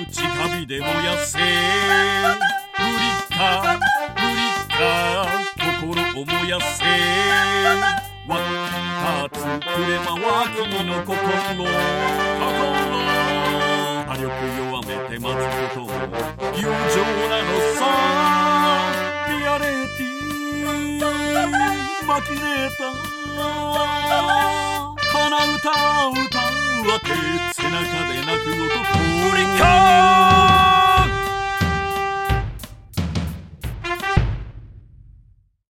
直火で燃やせ。ブリカブリカ心を燃やせ。わったつくれまは君の心魔力弱めて待つことも友情なのさ。リアリティマキネーターこの歌を歌うわけ背中で泣く男ブリカ